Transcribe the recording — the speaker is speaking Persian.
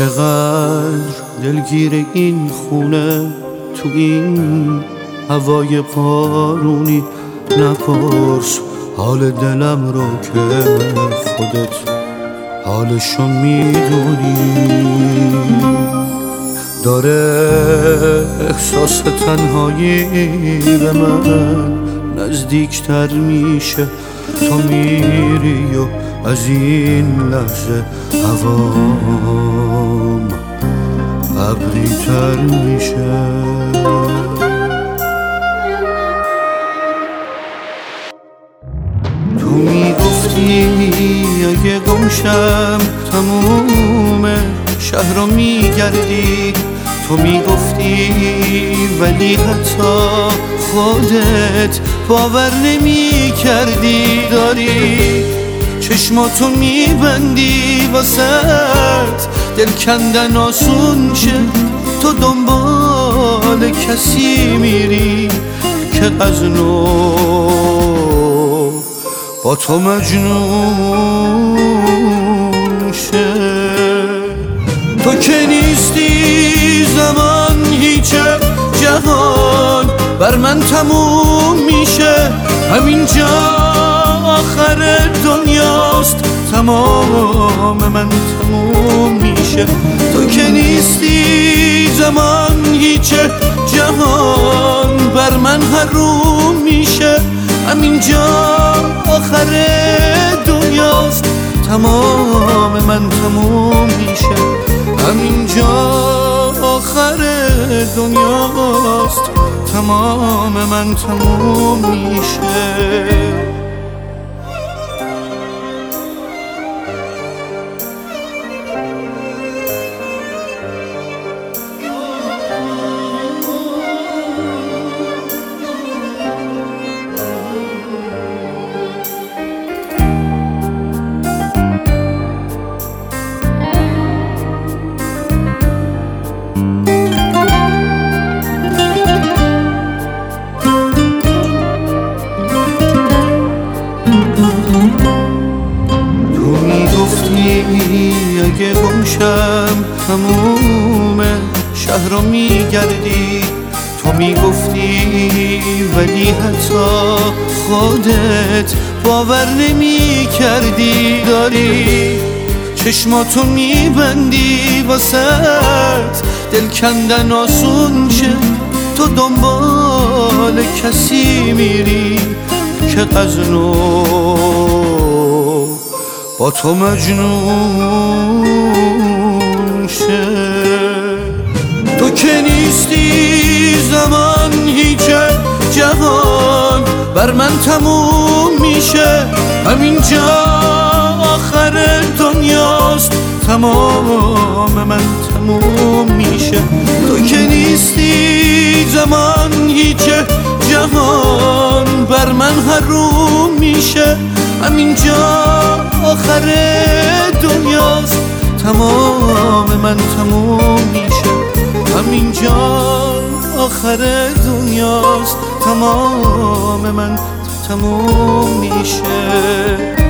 چقدر دلگیر این خونه تو این هوای بارونی. نپرس حال دلم رو که خودت حالشو میدونی. داره احساس تنهایی به من نزدیکتر میشه. تو میری و از این لحظه هوام ابری‌تر میشه. تو میگفتی اگه گمشم تموم شهر رو میگردی. تو میگفتی ولی حتی خودت باور نمی کردی. داری چشماتو میبندی واسط دل کندن آسون شه. تو دنبال کسی میری که از نو با تو مجنون شه. تو که نیستی زمان هیچه، جهان بر من تموم میشه. همینجا آخر دنیاست، تمام من تموم میشه. تو که نیستی زمان هیچه، جهان بر من حروم میشه. همینجا آخر دنیاست، تمام من تموم میشه. همینجا آخر دنیاست، تمام من تموم میشه. تو میگفتی اگه گمشم تموم شهر رو میگردی. تو میگفتی ولی حتی خودت باور نمی کردی. داری چشماتو میبندی واسط دل کندن آسون شه. تو دنبال کسی میری که از نو با تو مجنون شه. تو که نیستی زمان هیچه، جهان بر من تموم میشه. همینجا آخر دنیاست، تمام من تموم میشه. تو که نیستی زمان هیچه، جهان بر من حروم میشه. همینجا آخر دنیاست، تمام من تموم میشه. همینجا آخر دنیاست، تمام من تموم میشه.